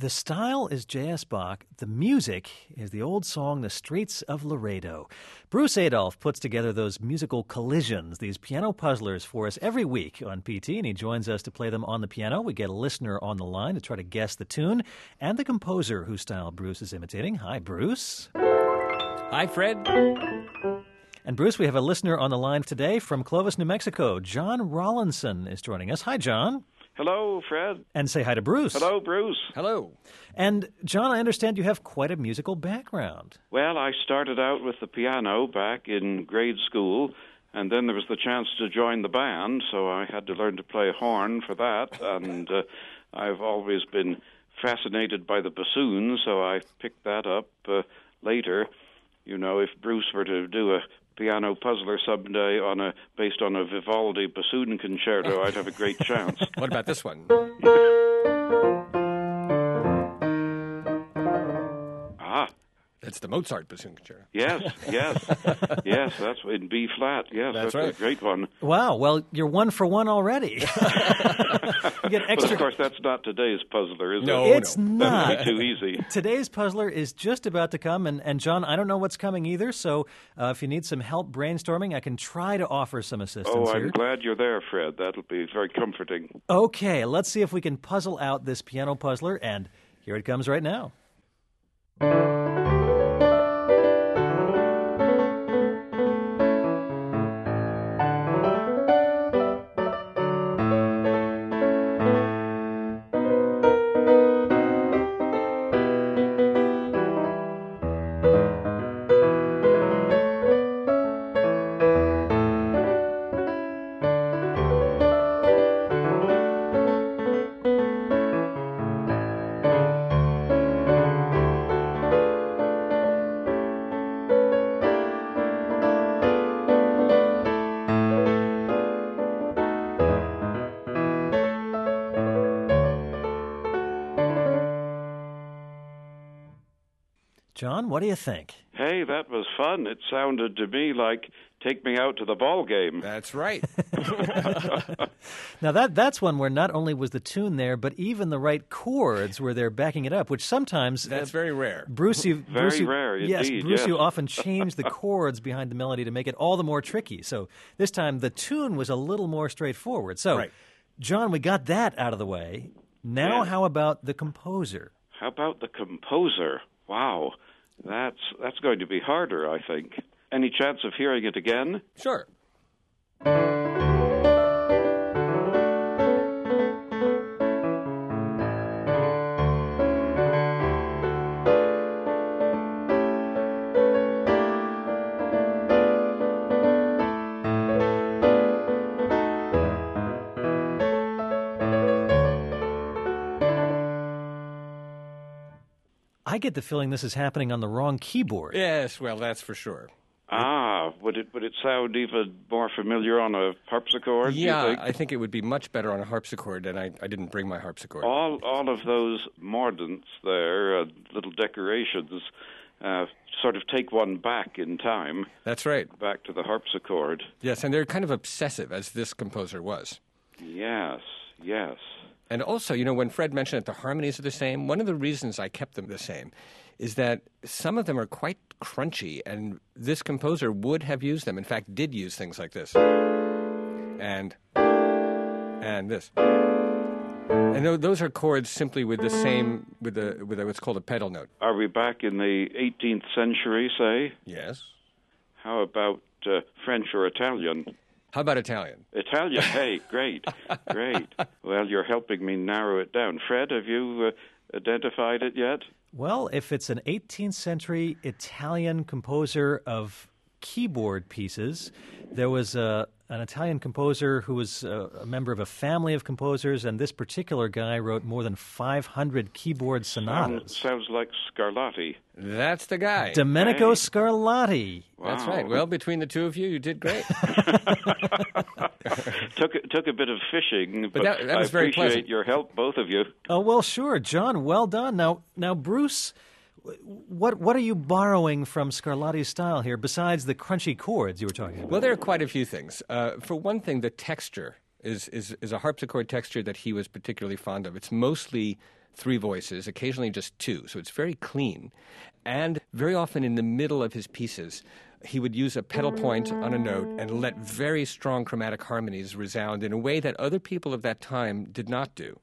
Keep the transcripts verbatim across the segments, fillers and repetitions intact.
The style is J S. Bach. The music is the old song, The Streets of Laredo. Bruce Adolphe puts together those musical collisions, these piano puzzlers for us every week on P T, and he joins us to play them on the piano. We get a listener on the line to try to guess the tune, and the composer whose style Bruce is imitating. Hi, Bruce. Hi, Fred. And Bruce, we have a listener on the line today from Clovis, New Mexico. John Rollinson is joining us. Hi, John. Hello, Fred. And say hi to Bruce. Hello, Bruce. Hello. And, John, I understand you have quite a musical background. Well, I started out with the piano back in grade school, and then there was the chance to join the band, so I had to learn to play a horn for that, and uh, I've always been fascinated by the bassoon, so I picked that up uh, later. You know, if Bruce were to do a piano puzzler someday on a based on a Vivaldi bassoon concerto, I'd have a great chance. What about this one? Ah. It's the Mozart bassoon concerto. Yes, yes, yes, that's in B flat. Yes, That's that's, right. a great one. Wow, well, you're one for one already. You get But extra. of course, that's not today's puzzler, is No, it? It's no. not. That would be too easy. Today's puzzler is just about to come, and, and John, I don't know what's coming either, so uh, if you need some help brainstorming, I can try to offer some assistance Oh, I'm here. glad you're there, Fred. That'll be very comforting. Okay, let's see if we can puzzle out this piano puzzler, and here it comes right now. John, what do you think? Hey, that was fun. It sounded to me like take me out to the ball game. That's right. Now, that that's one where not only was the tune there, but even the right chords were there backing it up, which sometimes... That's uh, very rare. Bruce, you, Very Bruce, you- rare yes, indeed, Bruce, yes. you often change the chords behind the melody to make it all the more tricky. So this time the tune was a little more straightforward. So, Right. John, we got that out of the way. Now, Yeah. how about the composer? How about the composer? Wow, that's that's going to be harder, I think. Any chance of hearing it again? Sure. I get the feeling this is happening on the wrong keyboard. Yes, well, that's for sure. Ah, would it would it sound even more familiar on a harpsichord? do you Yeah, think? I think it would be much better on a harpsichord, and I, I didn't bring my harpsichord. all all of those mordants there, uh, little decorations, uh, sort of take one back in time, That's right. back to the harpsichord. Yes, and they're kind of obsessive, as this composer was. Yes, yes. And also, you know, when Fred mentioned that the harmonies are the same, one of the reasons I kept them the same is that some of them are quite crunchy, and this composer would have used them. In fact, did use things like this. And, and this. And tho- those are chords simply with the same, with the with what's called a pedal note. Are we back in the eighteenth century, say? Yes. How about uh, French or Italian? How about Italian? Italian, hey, great, great. Well, you're helping me narrow it down. Fred, have you uh, identified it yet? Well, if it's an eighteenth century Italian composer of keyboard pieces, there was a, an Italian composer who was a, a member of a family of composers, and this particular guy wrote more than five hundred keyboard Sound, sonatas. sounds like Scarlatti. That's the guy. Domenico Hey. Scarlatti. That's Wow. right. Well, between the two of you, you did great. took took a bit of fishing, but, that- that was I very appreciate pleasant. your help, both of you. Oh, well, sure, John, well done. Now, now, Bruce, what what are you borrowing from Scarlatti's style here, besides the crunchy chords you were talking about? Well, there are quite a few things. Uh, for one thing, the texture is, is, is a harpsichord texture that he was particularly fond of. It's mostly three voices, occasionally just two. So it's very clean. And very often in the middle of his pieces, he would use a pedal point on a note and let very strong chromatic harmonies resound in a way that other people of that time did not do.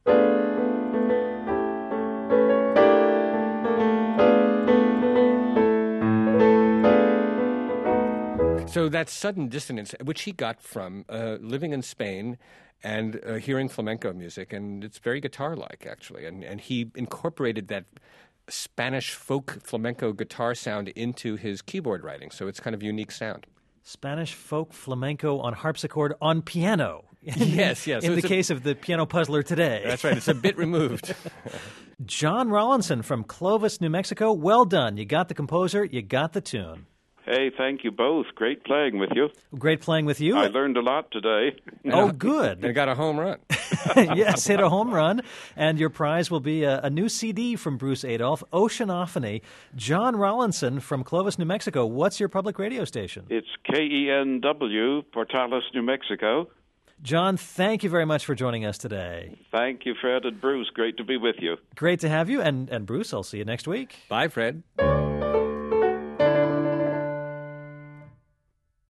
So that sudden dissonance, which he got from uh, living in Spain and uh, hearing flamenco music, and it's very guitar-like, actually. And, and he incorporated that Spanish folk flamenco guitar sound into his keyboard writing, so it's kind of unique sound. Spanish folk flamenco on harpsichord on piano. Yes, yes. In so the a, case of the piano puzzler today. That's right. It's a bit removed. John Rawlinson from Clovis, New Mexico. Well done. You got the composer. You got the tune. Hey, thank you both. Great playing with you. Great playing with you. I learned a lot today. Oh, good. And got a home run. Yes, hit a home run. And your prize will be a, a new C D from Bruce Adolphe, Oceanophony. John Rawlinson from Clovis, New Mexico. What's your public radio station? It's K E N W, Portales, New Mexico. John, thank you very much for joining us today. Thank you, Fred and Bruce. Great to be with you. Great to have you. And, and Bruce, I'll see you next week. Bye, Fred.